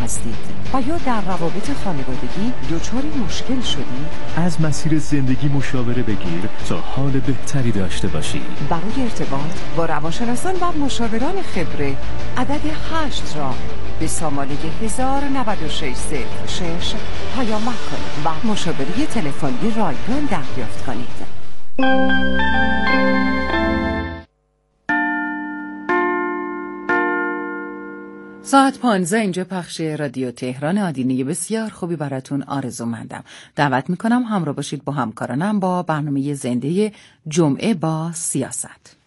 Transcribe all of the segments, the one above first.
هستید و یا در روابط خانوادگی دچار مشکل شدید، از مسیر زندگی مشاوره بگیر تا حال بهتری داشته باشی. برای ارتباط با روانشناسان و مشاوران خبره عدد 8 را به سامانه 109606 پیام کنید و مشاوره تلفنی رایگان دریافت کنید. ساعت 15 اینجا پخش رادیو تهران. آدینه بسیار خوبی براتون آرزومندم. دعوت میکنم همراه باشید با همکارانم با برنامه زنده جمعه با سیاست.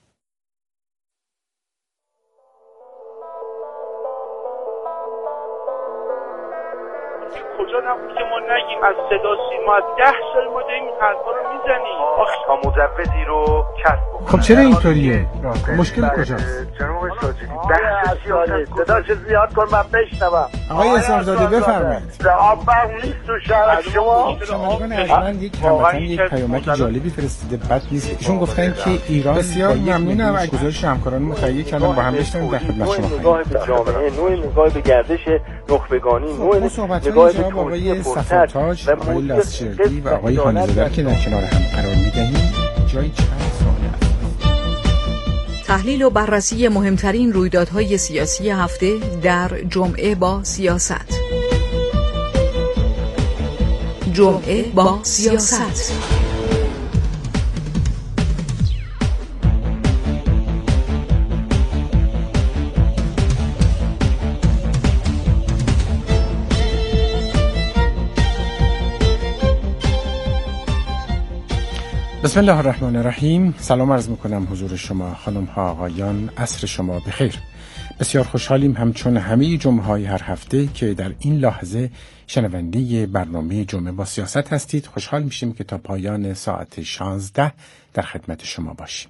کجا نبود که ما نگیم از صدا سیما از 10 سال ما داریم این حرفا رو میزنیم. تا مجوزی رو کسب بکنه. خب چرا اینطوریه؟ مشکل کجاست؟ جناب آقای ساجدی بحث سیاست صداش زیاد کن من بشنوم. آقای اسحاق‌زاده بفرمایید. آب نیست تو شهر شما. شنوندگان ارجمند یک هموطن یک پیامک جالبی فرستاده بد نیست. ایشون گفتن که ایران بسیار ممنونم از گزارش همکاران متحد کردن با هم بشنویم در خدمت شما. نگاه به جامعه، نوع نگاه به گردش نخبگانی، نوع نگاه به آقای صفاتاج، آقای لاسچردی و آقای هانی‌زاده که در کنار هم قرار می‌دهیم جای چند ساله است. تحلیل و بررسی مهمترین رویدادهای سیاسی هفته در جمعه با سیاست. جمعه با سیاست. بسم الله الرحمن الرحیم. سلام عرض میکنم حضور شما خانم ها آقایان، عصر شما بخیر. بسیار خوشحالیم همچون همه جمعه های هر هفته که در این لحظه شنونده برنامه جمعه با سیاست هستید. خوشحال میشیم که تا پایان ساعت 16 در خدمت شما باشیم.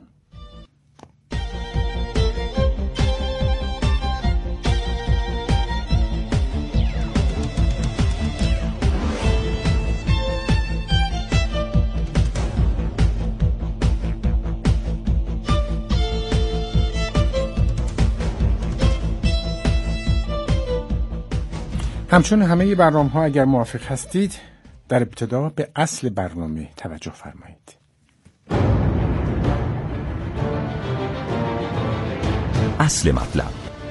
همچون همه برنامه‌ها اگر موافق هستید در ابتدا به اصل برنامه توجه فرمایید. اصل مطلب.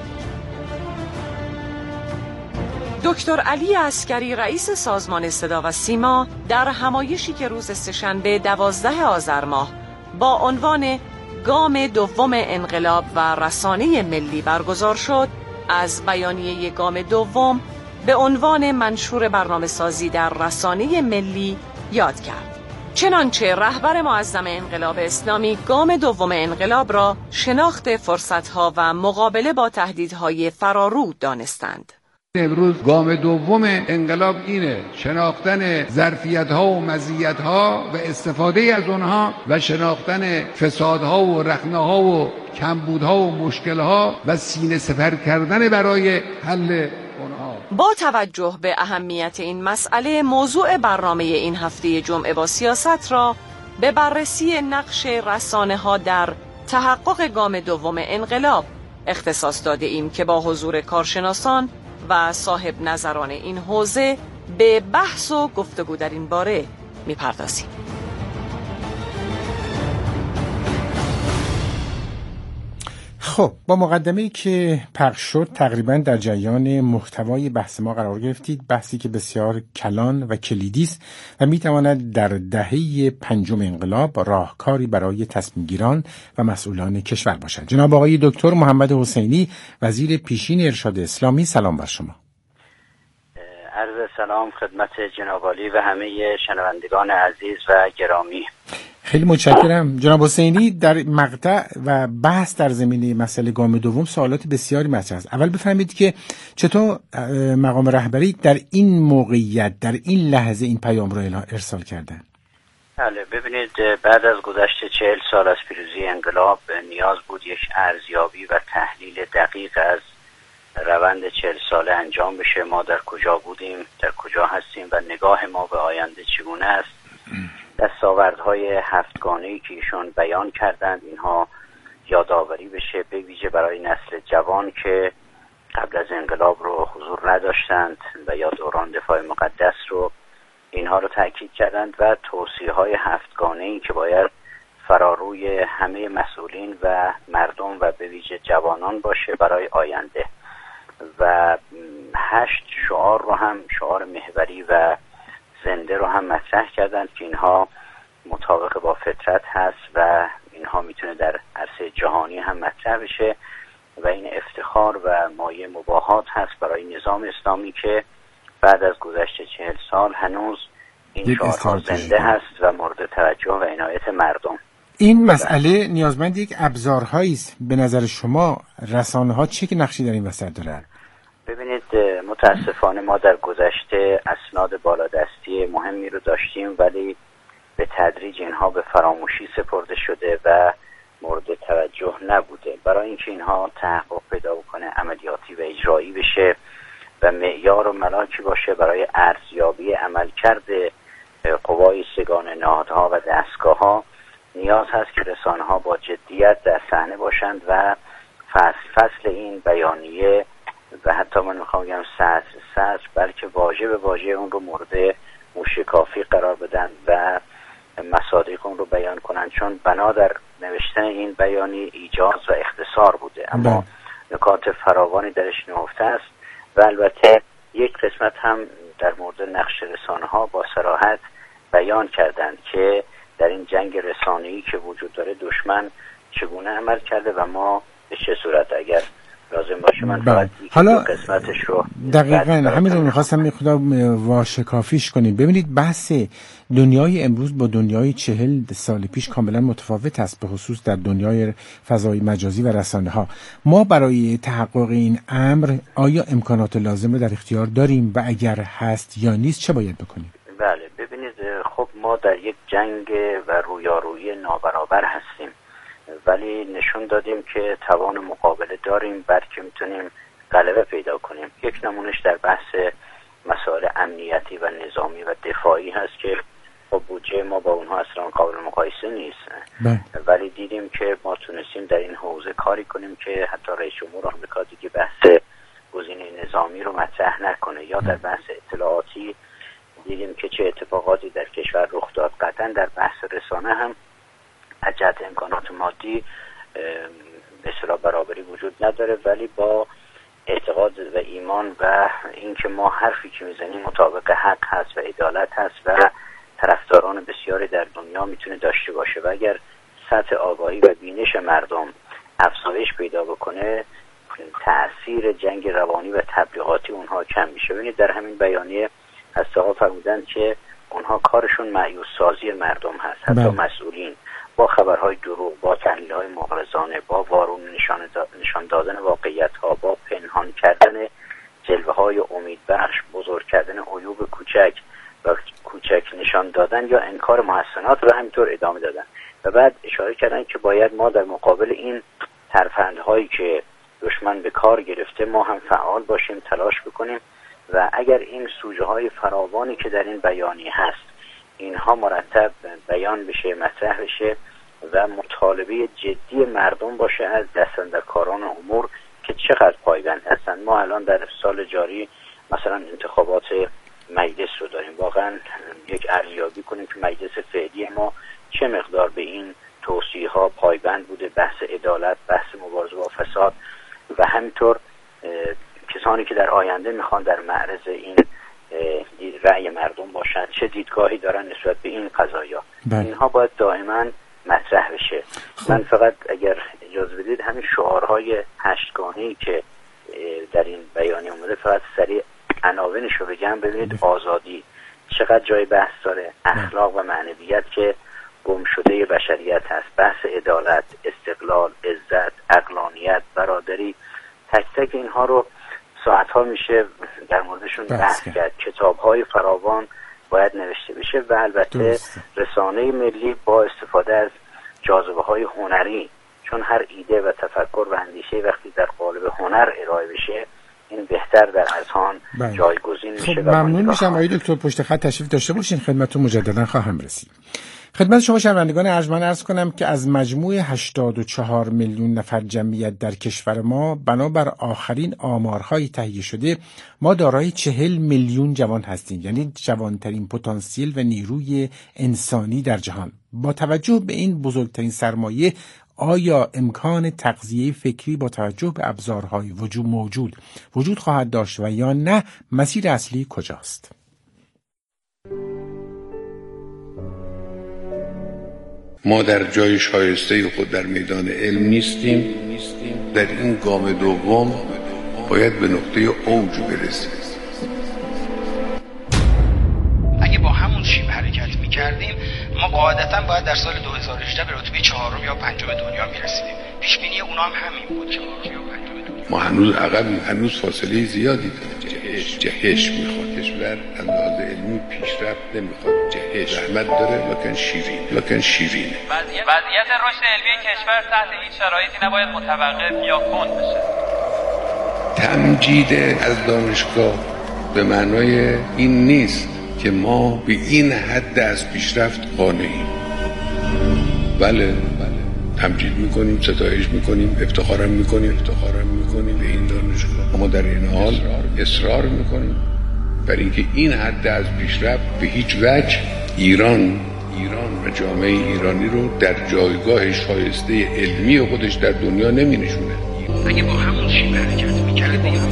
دکتر علی عسکری رئیس سازمان صدا و سیما در همایشی که روز سه‌شنبه 12 آذر ماه با عنوان گام دوم انقلاب و رسانه ملی برگزار شد، از بیانیه گام دوم به عنوان منشور برنامه‌سازی در رسانه ملی یاد کرد. چنانچه رهبر معظم انقلاب اسلامی گام دوم انقلاب را شناخت فرصت‌ها و مقابله با تهدیدهای فرارو دانستند. امروز گام دوم انقلاب اینه: شناختن ظرفیت‌ها و مزیت‌ها و استفاده از اونها و شناختن فسادها و رخنه‌ها و کمبودها و مشکل‌ها و سینه سپر کردن برای حل اونها. با توجه به اهمیت این مسئله، موضوع برنامه این هفته جمعه با سیاست را به بررسی نقش رسانه‌ها در تحقق گام دوم انقلاب اختصاص داده ایم که با حضور کارشناسان و صاحب نظران این حوزه به بحث و گفتگو در این باره می‌پردازیم. خب با مقدمه‌ای که پخش شد تقریبا در جریان محتوای بحث ما قرار گرفتید، بحثی که بسیار کلان و کلیدی است و میتواند در دهه پنجم انقلاب راهکاری برای تصمیم گیران و مسئولان کشور باشد. جناب آقای دکتر محمد حسینی، وزیر پیشین ارشاد اسلامی، سلام بر شما. عرض سلام خدمت جناب عالی و همه شنوندگان عزیز و گرامی. خیلی متشکرم. جناب حسینی، در مقطع و بحث در زمینه مسئله گام دوم سوالات بسیاری مطرح است. اول بفهمید که چطور مقام رهبری در این موقعیت، در این لحظه این پیام را ارسال کردن؟ بله، ببینید، بعد از گذشت 40 سال از پیروزی انقلاب نیاز بود یک ارزیابی و تحلیل دقیق از روند 40 ساله انجام بشه. ما در کجا بودیم، در کجا هستیم و نگاه ما به آینده چگونه است. دستاوردهای هفتگانه‌ای که ایشون بیان کردند، اینها یادآوری بشه، به ویژه برای نسل جوان که قبل از انقلاب رو حضور نداشتند و یا دوران دفاع مقدس رو، اینها رو تاکید کردند و توصیه‌های هفتگانه‌ای که باید فراروی همه مسئولین و مردم و به ویژه جوانان باشه برای آینده. و 8 شعار رو هم، شعار محوری و زنده رو هم مطرح کردند که اینها مطابق با فطرت هست و اینها میتونه در عرصه جهانی هم مطرح بشه و این افتخار و مایه مباهات هست برای نظام اسلامی که بعد از گذشت 40 سال هنوز این شعارها زنده هست و مورد توجه و عنایت مردم. این مسئله نیازمند یک ابزارهایی است. به نظر شما رسانه‌ها چه نقشی در این وسط دارن؟ ببینید، متاسفانه ما در گذشته اسناد بالادستی مهمی رو داشتیم ولی به تدریج اینها به فراموشی سپرده شده و مورد توجه نبوده. برای اینکه اینها تحقق پیدا بکنه، عملیاتی و اجرایی بشه و معیار و ملاکی باشه برای ارزیابی عملکرد قوای سگان نهادها و دستگاه‌ها، نیاز هست که رسانه‌ها با جدیت در صحنه باشند و فصل این بیانیه و حتی من میخوام بگم سطر بلکه واژه به واژه اون رو مورد موشکافی قرار بدن و مصادیق اون رو بیان کنن، چون بنا در نوشتن این بیانیه ایجاز و اختصار بوده اما نکات فراوانی درش نهفته است. و البته یک قسمت هم در مورد نقش رسانه‌ها با صراحت بیان کردند که در این جنگ رسانه‌ای که وجود داره دشمن چگونه عمل کرده و ما به چه صورت اگر لازم باشه من فقط حالا قسمتش رو دقیقاً همین رو می‌خواستم واشکافیش کنیم. ببینید بحث دنیای امروز با دنیای 40 سال پیش کاملا متفاوت است، به خصوص در دنیای فضای مجازی و رسانه‌ها. ما برای تحقق این امر آیا امکانات لازم رو در اختیار داریم و اگر هست یا نیست چه باید بکنیم؟ بله، ببینید خب ما در یک جنگ و رویارویی نابرابر هستیم ولی نشون دادیم که توان مقابله داریم، بلکه میتونیم غلبه پیدا کنیم. یک نمونش در بحث مسائل امنیتی و نظامی و دفاعی هست که خب بودجه ما با اونها اصلا قابل مقایسه نیست ولی دیدیم که ما تونستیم در این حوزه کاری کنیم که حتی رئیس جمهور آمریکا دیگه بحث گزینه نظامی رو مطرح نکنه. یا در بحث اطلاعاتی دیدیم که چه اتفاقاتی در کشور رخ داد. قطعا در بحث رسانه هم از جهت امکانات مادی به اصطلاح برابری وجود نداره ولی با اعتقاد و ایمان و اینکه ما حرفی که میزنیم مطابق حق هست و عدالت هست و طرفداران بسیاری در دنیا میتونه داشته باشه و اگر سطح آگاهی و بینش مردم افزایش پیدا بکنه تأثیر جنگ روانی و تبلیغاتی اونها کم میشه. ببینید در همین بیانیه هسته‌ها فرمودند که اونها کارشون مایوس سازی مردم هست، حتی مسئولین با خبرهای دروغ، با تحلیل‌های مغرضانه، با وارون نشان دادن واقعیت‌ها، با پنهان کردن جلوه‌های امیدبخش، بزرگ کردن عیوب کوچک و کوچک نشان دادن یا انکار محسنات رو همینطور ادامه دادن. و بعد اشاره کردن که باید ما در مقابل این ترفندهایی که دشمن به کار گرفته ما هم فعال باشیم، تلاش بکنیم و اگر این سوژه‌های فراوانی که در این بیانیه هست اینها مرتب بیان بشه، مطرح بشه و مطالبه جدی مردم باشه از دستاندرکاران امور که چقدر پایبند هستند. ما الان در سال جاری مثلا انتخابات مجلس رو داریم، واقعا یک ارزیابی کنیم که مجلس فعلی ما چه مقدار به این توصیه‌ها پایبند بوده، بحث عدالت، بحث مبارزه با فساد و همینطور کسانی که در آینده میخوان در معرض این رأی مردم باشند چه دیدگاهی دارن نسبت به این قضایا. اینها باید دائما مطرح بشه. من فقط اگر اجازه بدید همین شعارهای 8 گانه‌ای که در این بیانیه اومده فقط سریع عناوینش رو بگم. ببینید آزادی چقدر جای بحث داره، اخلاق و معنویت که گم شده بشریت هست، بحث عدالت، استقلال، عزت، عقلانیت، برادری، تک تک اینها رو ساعت‌ها میشه در موردشون بحث کرد. کتاب‌های فراوان باید نوشته بشه و البته رسانه ملی با استفاده از جاذبه‌های هنری، چون هر ایده و تفکر و اندیشه وقتی در قالب هنر ارائه بشه این بهتر در اذهان جایگزین میشه. ممنون میشم آقای دکتر پشت خط تشریف داشته باشین، خدمتتون مجددا خواهم رسید. خدمت شما شنوندگان ارجمند عرض کنم که از مجموع 84 میلیون نفر جمعیت در کشور ما بنابر آخرین آمارهای تهیه شده ما دارای 40 میلیون جوان هستیم، یعنی جوانترین پتانسیل و نیروی انسانی در جهان. با توجه به این بزرگترین سرمایه آیا امکان تغذیه فکری با توجه به ابزارهای وجود خواهد داشت و یا نه؟ مسیر اصلی کجاست؟ ما در جای شایسته خود در میدان علم نیستیم. در این گام دوم باید به نقطه اوج برسیم. اگه با همون شیب حرکت میکردیم ما قاعدتاً باید در سال 2018 به رتبه 4 یا 5 دنیا میرسیدیم. پیش بینی اونا هم همین بود، 4 یا 5 دنیا. ما هنوز عقب، هنوز فاصله زیادی داریم. جهش میخواد. کشور از لحاظ علمی پیشرفت نمیخواد. جهش زحمت داره لکن شیرینه. وضعیت رشد علمی کشور تحت هیچ شرایطی نباید متوقف یا کند بشه. تمجید از دانشگاه به معنای این نیست که ما به این حد از پیشرفت قانعیم. بله تمجید میکنیم، ستایش میکنیم، افتخارم میکنیم به این دانشگاه، اما در این حال اصرار میکنیم بر اینکه این حد از پیشرفت به هیچ وجه ایران و جامعه ایرانی رو در جایگاه شایسته علمی خودش در دنیا نمی نشونه. اگه با همون شیب حرکت میکردیم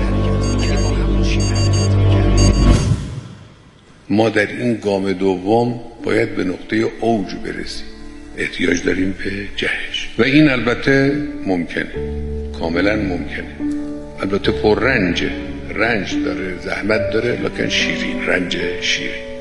ما در این گام دوم باید به نقطه اوج برسیم. احتیاج داریم به جهش و این البته ممکنه، کاملا ممکنه. البته پر رنج داره، زحمت داره، لکن شیرین. رنج شیرین.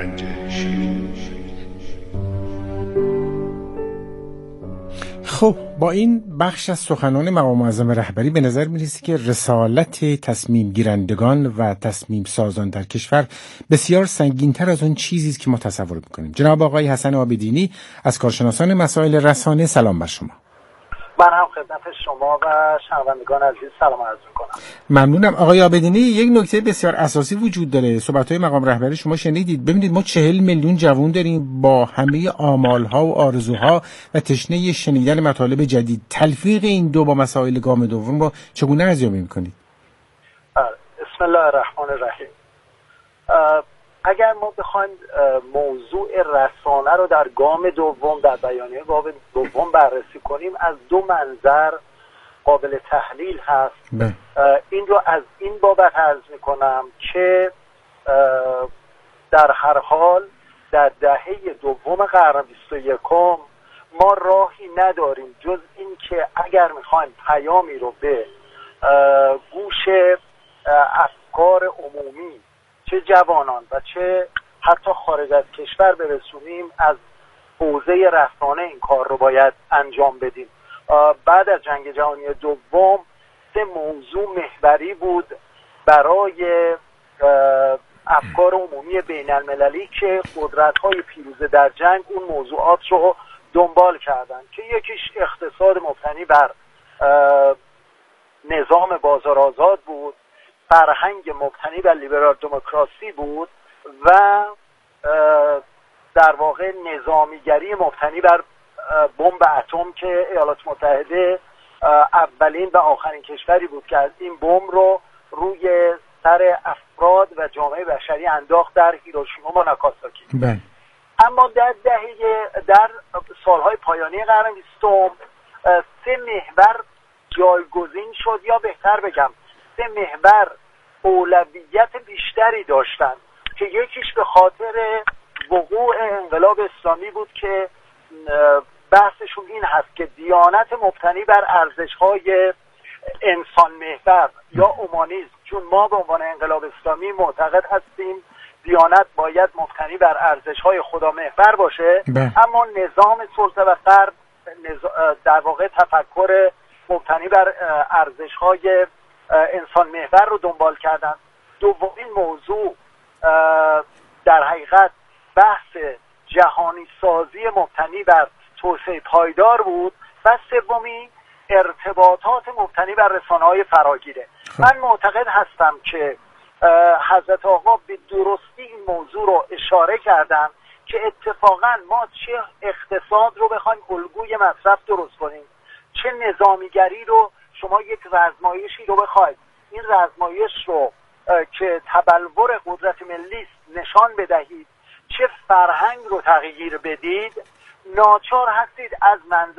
خب با این بخش از سخنان مقام معظم رهبری به نظر می‌رسه که رسالت تصمیم گیرندگان و تصمیم سازان در کشور بسیار سنگین‌تر از اون چیزی است که ما تصور می‌کنیم. جناب آقای حسن عابدینی از کارشناسان مسائل رسانه، سلام بر شما. من هم خدمت شما و شنوندگان عزیز سلام عرض می‌کنم. ممنونم. آقای عابدینی، یک نکته بسیار اساسی وجود داره. صحبت‌های مقام رهبری شما شنیدید. ببینید ما 40 میلیون جوان داریم با همه آمال‌ها و آرزوها و تشنه شنیدن مطالب جدید. تلفیق این دو با مسائل گام دوم رو چگونه ارزیابی می‌کنید؟ بسم الله الرحمن الرحیم. اگر ما بخوایم موضوع رسانه رو در گام دوم، در بیانیه گام دوم بررسی کنیم، از دو منظر قابل تحلیل هست. این رو از این بابت عرض میکنم که در هر حال در دهه دوم قرن 21 ما راهی نداریم جز این که اگر میخوایم پیامی رو به گوش افکار عمومی، چه جوانان و چه حتی خارج از کشور برسونیم، از حوزه رسانه این کار رو باید انجام بدیم. بعد از جنگ جهانی دوم 3 موضوع محوری بود برای افکار عمومی بین المللی که قدرت‌های پیروزه در جنگ اون موضوعات رو دنبال کردن، که یکیش اقتصاد مبتنی بر نظام بازار آزاد بود، فرهنگ مبتنی بر لیبرال دموکراسی بود و در واقع نظامیگری مبتنی بر بمب اتم که ایالات متحده اولین و آخرین کشوری بود که از این بمب رو روی سر افراد و جامعه بشری انداخت در هیروشیما و ناگازاکی. اما در سالهای پایانی قرن 20 3 محور جایگزین شد، یا بهتر بگم 3 محور اولویت بیشتری داشتند که یکیش به خاطر وقوع انقلاب اسلامی بود که بحثشون این هست که دیانت مبتنی بر ارزش‌های انسان محور یا اومانیسم، چون ما به عنوان انقلاب اسلامی معتقد هستیم دیانت باید مبتنی بر ارزش‌های خدا محور باشه، اما نظام سلطه و غرب در واقع تفکر مبتنی بر ارزش‌های انسان محور رو دنبال کردن. دومین موضوع در حقیقت بحث جهانی سازی مبتنی بر توسعه پایدار بود و سومی ارتباطات مبتنی بر رسانه‌های فراگیره. من معتقد هستم که حضرت آقا به درستی این موضوع رو اشاره کردن که اتفاقا ما چه اقتصاد رو بخوایم الگوی مصرف درست کنیم، چه نظامیگری رو شما یک رزمایشی رو بخواید این رزمایش رو که تبلور قدرت ملی است نشان بدهید، چه فرهنگ رو تغییر بدید، ناچار هستید از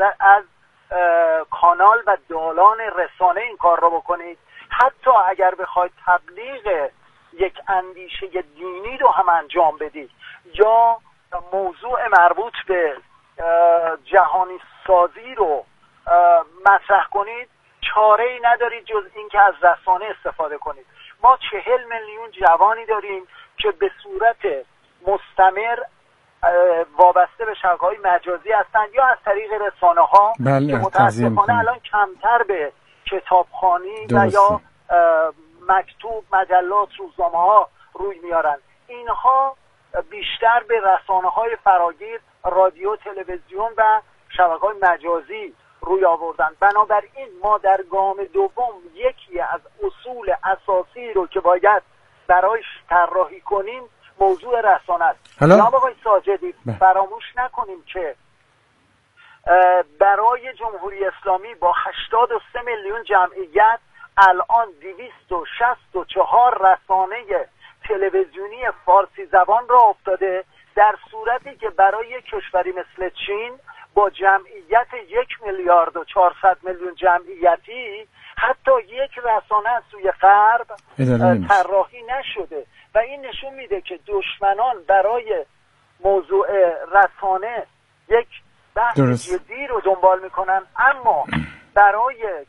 کانال و دالان رسانه این کار رو بکنید. حتی اگر بخواید تبلیغ یک اندیشه دینی رو هم انجام بدید یا موضوع مربوط به جهانی سازی رو مطرح کنید، چاره‌ای ندارید جز اینکه از رسانه استفاده کنید. ما 40 میلیون جوانی داریم که به صورت مستمر وابسته به شبکه‌های مجازی هستند یا از طریق رسانه‌ها که متأسفانه الان کمتر به کتابخوانی و یا مکتوب، مجلات، روزنامه‌ها روی میارن. اینها بیشتر به رسانه‌های فراگیر، رادیو، تلویزیون و شبکه‌های مجازی روی آوردن. بنابراین ما در گام دوم یکی از اصول اساسی رو که باید برایش طراحی کنیم موضوع رسانه است. جناب آقای ساجدی فراموش نکنیم که برای جمهوری اسلامی با 83 میلیون جمعیت الان 264 رسانه تلویزیونی فارسی زبان را افتاده، در صورتی که برای کشوری مثل چین با جمعیت 1,400,000,000 جمعیتی حتی یک رسانه از سوی غرب طراحی نشده و این نشون میده که دشمنان برای موضوع رسانه یک بحث جدی رو دنبال میکنن، اما برای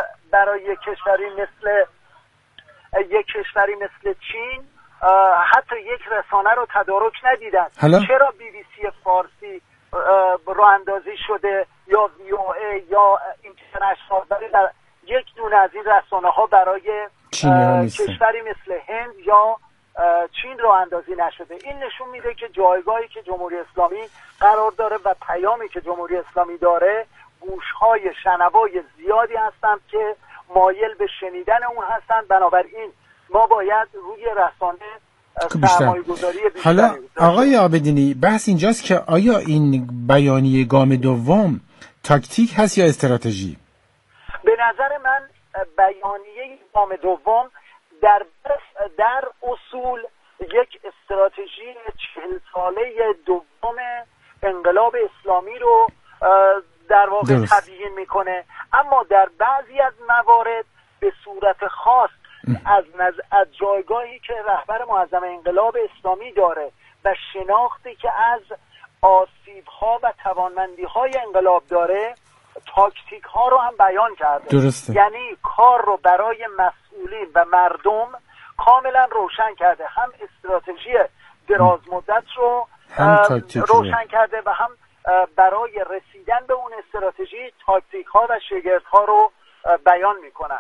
کشوری مثل چین حتی یک رسانه رو تدارک ندیدن. چرا BBC فارسی راه اندازی شده یا VOA یا اینترنشنال، ولی در یک دونه از این رسانه ها برای کشوری مثل هند یا چین راه اندازی نشده؟ این نشون میده که جایگاهی که جمهوری اسلامی قرار داره و پیامی که جمهوری اسلامی داره، گوشهای شنوای زیادی هستند که مایل به شنیدن اون هستند. بنابراین ما باید روی رسانه سرمایه‌گذاری بیشتری. حالا آقای عابدینی بحث اینجاست که آیا این بیانیه گام دوم تاکتیک هست یا استراتژی؟ به نظر من بیانیه گام دوم در اصول یک استراتژی 40 ساله دوم انقلاب اسلامی رو در واقع تبیین میکنه، اما در بعضی از موارد به صورت خاص از جایگاهی که رهبر معظم انقلاب اسلامی داره و شناختی که از آسیب‌ها و توانمندی‌های انقلاب داره، تاکتیک ها رو هم بیان کرده. درسته. یعنی کار رو برای مسئولین و مردم کاملا روشن کرده، هم استراتژی دراز مدت رو روشن کرده و هم برای رسیدن به اون استراتژی تاکتیک ها و شگرد ها رو بیان میکنن.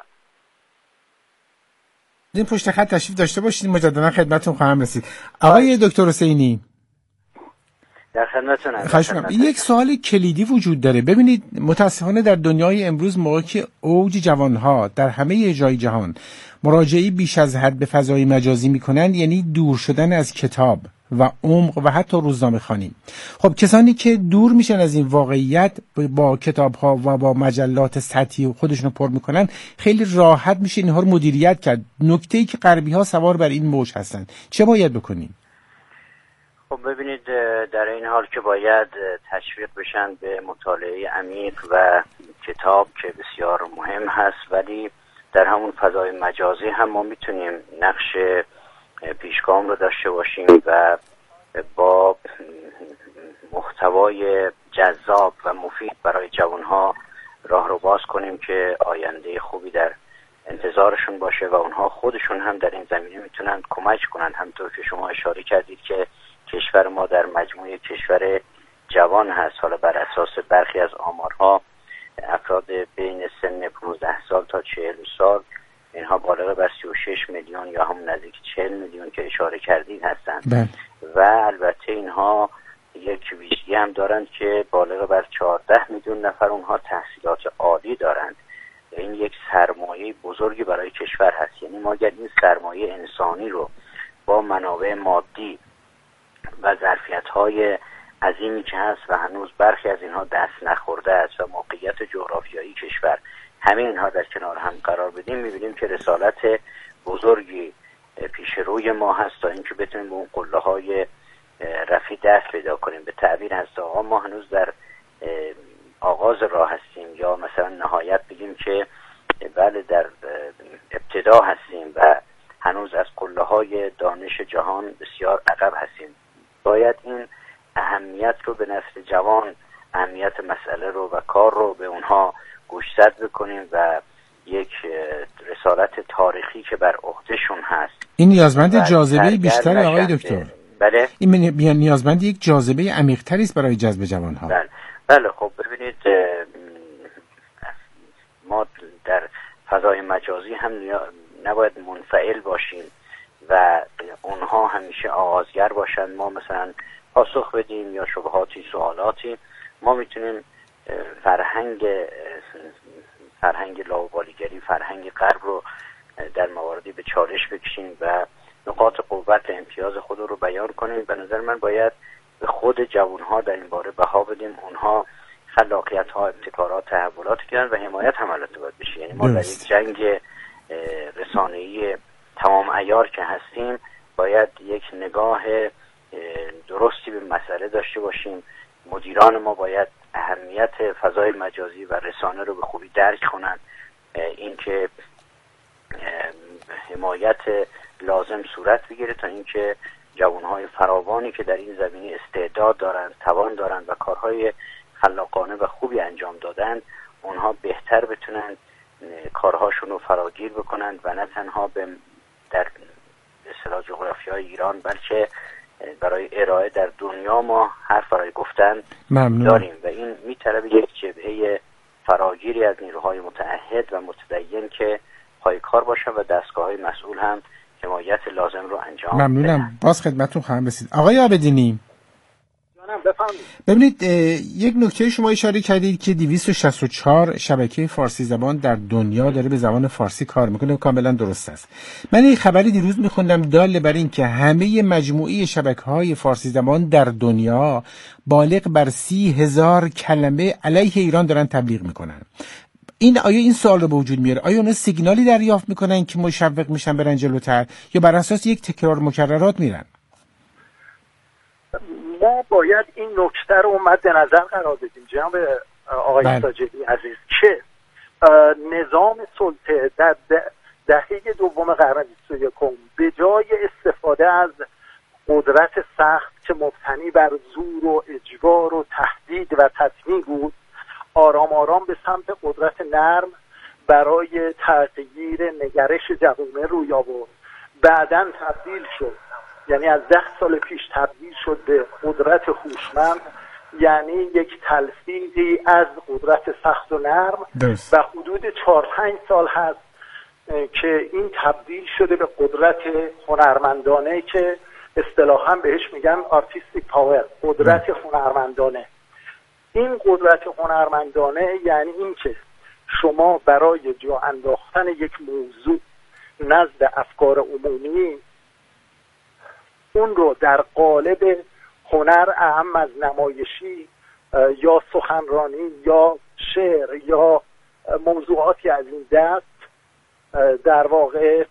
این پشت خط تشریف داشته باشید، مجددا خدمتتون خواهم رسید. آقای دکتر حسینی در خدمتتونم. یک سوال کلیدی وجود داره. ببینید متاسفانه در دنیای امروز موقعی که اوج جوانها در همه جای جهان مراجعه بیش از حد به فضای مجازی میکنن، یعنی دور شدن از کتاب و عمق و حتی روزنامه خوانی. خب کسانی که دور میشن از این واقعیت با کتاب‌ها و با مجلات سطحی خودشونو پر میکنن، خیلی راحت میشه اینها رو مدیریت کرد. نکته‌ای که غربی‌ها سوار بر این موج هستن، چه باید بکنیم؟ خب ببینید، در این حال که باید تشویق بشن به مطالعه عمیق و کتاب که بسیار مهم هست، ولی در همون فضای مجازی هم ما میتونیم نقش پیشگام رو داشته باشیم و با محتوای جذاب و مفید برای جوانها راه رو باز کنیم که آینده خوبی در انتظارشون باشه و اونها خودشون هم در این زمینه میتونن کمک کنن. همونطور که شما اشاره کردید که کشور ما در مجموعه کشور جوان هست. حالا بر اساس برخی از آمارها افراد بین سن 15 سال تا 40 سال اینها بالغ بر 36 میلیون یا هم نزدیک 40 میلیون که اشاره کردید هستند و البته اینها یک ویژگی هم دارند که بالغ بر 14 میلیون نفر اونها تحصیلات عالی دارند. این یک سرمایه بزرگی برای کشور هست. یعنی ما اگر این سرمایه انسانی رو با منابع مادی و ظرفیت‌های عظیمی که هست و هنوز برخی از اینها دست نخورده است و موقعیت جغرافیایی کشور، همه اینها در کنار هم قرار بدیم، می‌بینیم که رسالت بزرگی پیش روی ما هست تا اینکه بتونیم به اون قله‌های رفیع دست پیدا کنیم. به تعبیر هست آقا ما هنوز در آغاز راه هستیم، یا مثلا نهایت بگیم که بله در ابتدا هستیم و هنوز از قله‌های دانش جهان بسیار عقب هستیم. باید این اهمیت رو به نسل جوان، اهمیت مسئله رو و کار رو به اونها گوشزد بکنیم و یک رسالت تاریخی که بر عهدهشون هست. این نیازمند جاذبه بیشتر آقای دکتر. بله. این نیازمند یک جاذبه عمیق‌تری است برای جذب جوان‌ها. بله خب ببینید ما در فضای مجازی هم نباید منفعل باشیم و اونها همیشه آغازگر باشن، ما مثلا پاسخ بدیم یا شبهاتی سوالاتی. ما میتونیم فرهنگ لاابالیگری، فرهنگ غرب رو در مواردی به چالش بکشیم و نقاط قوت امتیاز خود رو بیان کنیم. به نظر من باید به خود جوانها در این باره بها بدیم. اونها خلاقیت‌ها، ابتکارات، تحولات کردن و حمایت هم البته باید بشه. یعنی ما در یک جنگ رسانه‌ای تمام عیار که هستیم باید یک نگاه درستی به مسئله داشته باشیم. مدیران ما باید اهمیت فضای مجازی و رسانه رو به خوبی درک کنند. اینکه حمایت لازم صورت بگیره تا اینکه جوانهای فراوانی که در این زمینه استعداد دارند، توان دارند و کارهای خلاقانه و خوبی انجام دادند، اونها بهتر بتونن کارهاشون رو فراگیر بکنند و نه تنها در اصطلاح جغرافیای ایران بلکه برای ارائه در دنیا ما حرف برای گفتن داریم و این میطلبه یک جبهه فراگیری از نیروهای متعهد و متدین که پایکار باشن و دستگاه‌های مسئول هم حمایت لازم رو انجام بدن. ممنونم. باز خدمتتون خواهم رسید. آقای عابدینی، ببینید یک نکته شما اشاره کردید که 264 شبکه فارسی زبان در دنیا داره به زبان فارسی کار میکنه. کاملا درست است. من یک خبری دیروز میخوندم دال بر این که همه مجموعه شبکه‌های فارسی زبان در دنیا بالغ بر 30,000 کلمه علیه ایران دارن تبلیغ میکنن. آیا این سوال رو به وجود میاره؟ آیا اونا سیگنالی دریافت میکنن که مشوق میشن برن جلوتر یا بر اساس یک تکرار مکررات میرن؟ ما باید این نکته رو مد نظر قرار بدیم جناب آقای ساجدی عزیز که نظام سلطه در دهه دوم قرن 21 به جای استفاده از قدرت سخت که مبتنی بر زور و اجبار و تهدید و تطمیع بود، آرام آرام به سمت قدرت نرم برای تغییر نگرش جوامع روی آورد. بعداً تبدیل شد، یعنی از 10 سال پیش تبدیل شد به قدرت هوشمند، یعنی یک تلفیقی از قدرت سخت و نرم و حدود 4-5 سال هست که این تبدیل شده به قدرت هنرمندانه که اصطلاحاً بهش میگن آرتیستیک پاور، قدرت هنرمندانه. این قدرت هنرمندانه یعنی این که شما برای جا انداختن یک موضوع نزد افکار عمومی اون رو در قالب هنر اهم از نمایشی یا سخنرانی یا شعر یا موضوعاتی از این دست در واقع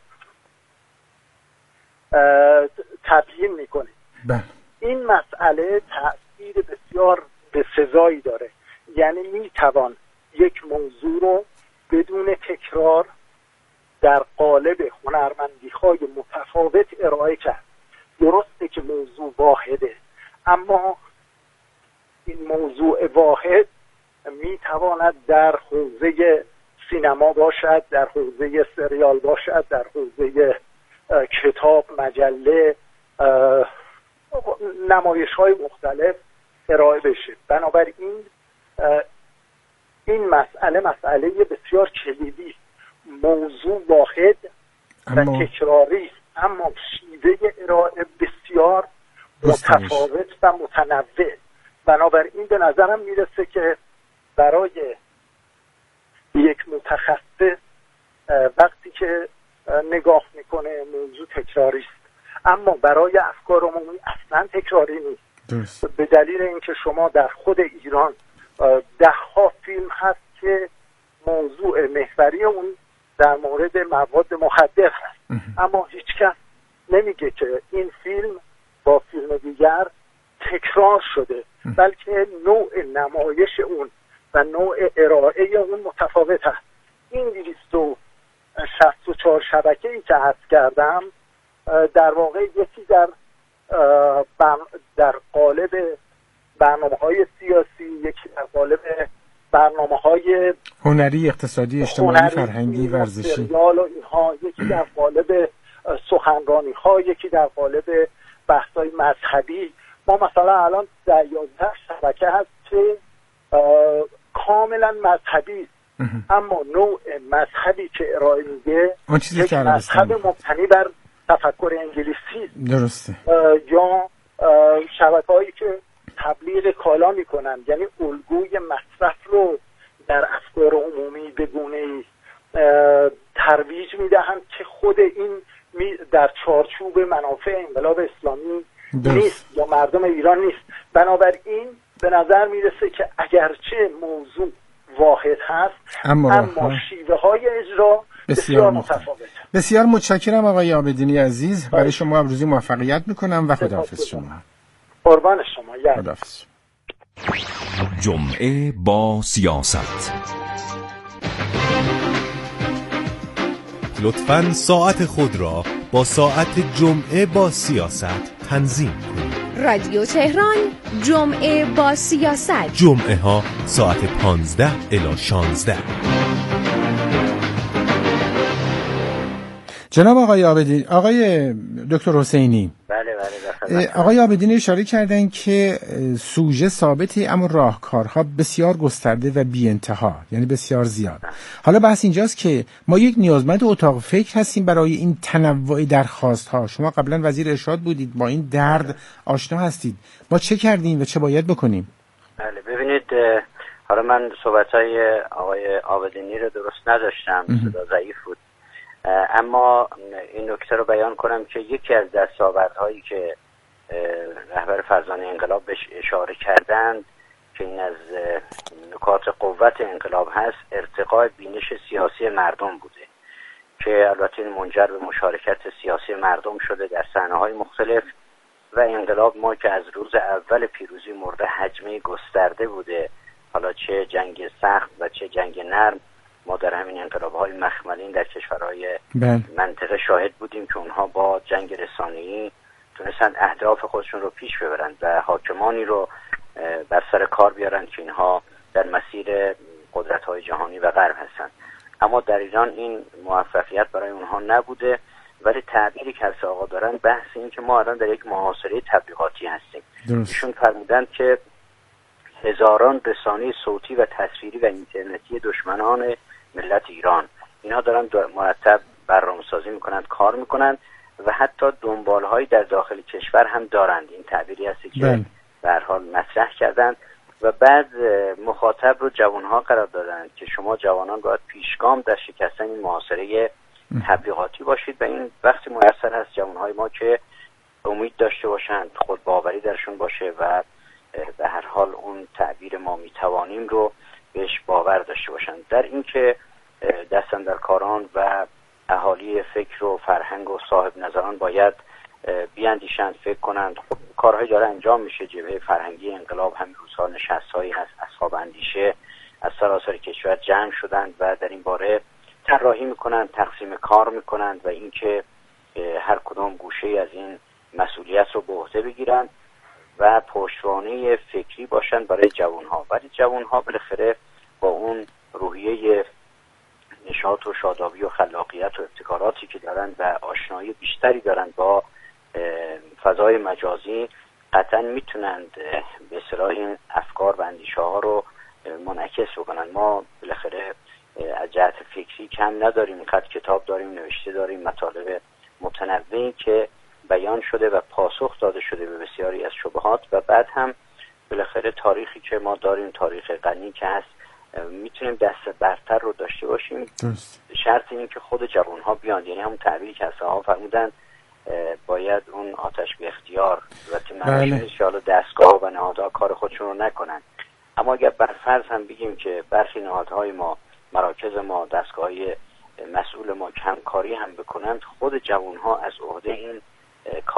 تبیین میکنه. این مسئله تأثیر بسیار بسزایی داره. یعنی میتوان یک موضوع رو بدون تکرار در قالب هنرمندی‌های متفاوت ارائه کرد. درسته که موضوع واحده، اما این موضوع واحد میتواند در حوزه سینما باشد، در حوزه سریال باشد، در حوزه کتاب، مجله، نمایش‌های مختلف ارائه بشه. بنابراین این مسئله بسیار کلیدی، موضوع واحد و تکراری است، اما شیوه ارائه بسیار متفاوت و متنوع. بنابراین به نظرم میرسه که برای یک متخصص وقتی که نگاه میکنه موضوع تکراری است، اما برای افکار عمومی اصلا تکراری نیست. به دلیل اینکه شما در خود ایران ده‌ها فیلم هست که موضوع محوری اون در مورد مواد مخدر هست، اما هیچ کس نمیگه که این فیلم با فیلم دیگر تکرار شده، بلکه نوع نمایش اون و نوع ارائه اون متفاوت هست. این 264 شبکه‌ای که عرض کردم در واقع یکی در قالب برنامه‌های سیاسی، یکی در قالب برنامه‌های هنری، اقتصادی، اجتماعی، فرهنگی، ورزشی و اینها، یکی در قالب سخنرانی‌ها، یکی در قالب بحث‌های مذهبی. ما مثلا الان 11 شبکه هست که کاملا مذهبی، اما نوع مذهبی که ارائه میده یک مذهب مبتنی بر تفکر انگلیسی، درسته، یا شبکه‌هایی که تبلیغ کالا میکنن، یعنی الگوی مصرف رو در افکار عمومی به گونه‌ای ترویج میدهن که خود این در چارچوب منافع انقلاب اسلامی نیست یا مردم ایران نیست. بنابراین به نظر میرسه که اگرچه موضوع واحد هست اما شیوه های اجرا بسیار متفاوته. بسیار متشکرم آقای عابدینی عزیز. برای شما امروزی موفقیت میکنم و خداحافظ شما. قربان شما. خداحافظ. جمعه با سیاست. لطفاً ساعت خود را با ساعت جمعه با سیاست تنظیم کنید. رادیو تهران جمعه با سیاست، جمعه ها ساعت 15 الی 16. جناب آقای عابدین، آقای دکتر حسینی. بله. آقای عابدین اشاره کردن که سوژه ثابتی اما راهکارها بسیار گسترده و بی انتها، یعنی بسیار زیاد. حالا بحث اینجاست که ما یک نیازمند اتاق فکر هستیم برای این تنوع درخواست ها. شما قبلا وزیر ارشاد بودید، با این درد آشنا هستید. ما چه کردیم و چه باید بکنیم؟ بله ببینید، حالا من صحبت‌های آقای عابدینی رو درست نداشتم، صدا ضعیف بود، اما این نکته رو بیان کنم که یکی از دستاوردهایی که رهبر فرزانه انقلاب بهش اشاره کردند که این از نکات قوت انقلاب هست، ارتقاء بینش سیاسی مردم بوده که البته منجر به مشارکت سیاسی مردم شده در صحنه‌های مختلف و انقلاب ما که از روز اول پیروزی مورد هجمه گسترده بوده، حالا چه جنگ سخت و چه جنگ نرم، ما در همین انقلاب‌های مخملین در کشورهای منطقه شاهد بودیم که اونها با جنگ رسانه‌ای تونستن اهداف خودشون رو پیش ببرند و حاکمانی رو بر سر کار بیارن که اینها در مسیر قدرت‌های جهانی و غرب هستن. اما در ایران این موفقیت برای اونها نبوده، ولی تعبیری که از آقا دارن بحث این که ما الان در یک محاصره تبلیغاتی هستیم. ایشون فرمودند که هزاران رسانه صوتی و تصویری و اینترنتی دشمنان ملت ایران اینا دارن مرتب برنامه‌سازی میکنند، کار میکنند و حتی دنبالهایی در داخل کشور هم دارند. این تعبیری هستی که به هر حال مطرح کردند و بعد مخاطب رو جوانها قرار دادند که شما جوانان باید پیشگام در شکستن این محاصره تبلیغاتی باشید و این وقتی میسر هست جوانهای ما که امید داشته باشند، خود باوری درشون باشه و به هر حال اون تعبیر ما میتوانیم رو بهش باور داشته باشند. در این که دستاندرکاران و اهالی فکر و فرهنگ و صاحب نظران باید بیاندیشند، فکر کنند. خب کارهایی داره انجام میشه. جبهه فرهنگی انقلاب همین روزها نشست‌هایی هست، اصحاب اندیشه از سراسر کشور جمع شدند و در این باره طراحی میکنند، تقسیم کار میکنند و اینکه هر کدام گوشه از این مسئولیت رو به عهده بگیرند و پشتوانه فکری باشند برای جوانها. ولی جوانها بالاخره با اون روحیه نشاط و شادابی و خلاقیت و ابتکاراتی که دارند و آشنایی بیشتری دارند با فضای مجازی، قطعا میتونند به اصطلاح این افکار و اندیشه ها رو منعکس بکنن. ما بالاخره از جهت فکری کم نداریم، اینقدر کتاب داریم، نوشته داریم، مطالب متنوعی که بیان شده و پاسخ داده شده به بسیاری از شبهات و بعد هم بالاخره تاریخی که ما داریم، تاریخ غنی که هست، میتونیم دست برتر رو داشته باشیم. شرط این که خود جوانها بیان، یعنی همون تعبیری که اصحاب فرمودن باید اون آتش به اختیار و منشأ دستگاه و نهادها کار خودشون رو نکنن. اما اگر بر فرض هم بگیم که برخی نهادهای ما، مراکز ما، دستگاه‌های مسئول ما کمکاری هم بکنند، خود جوانها از عهده این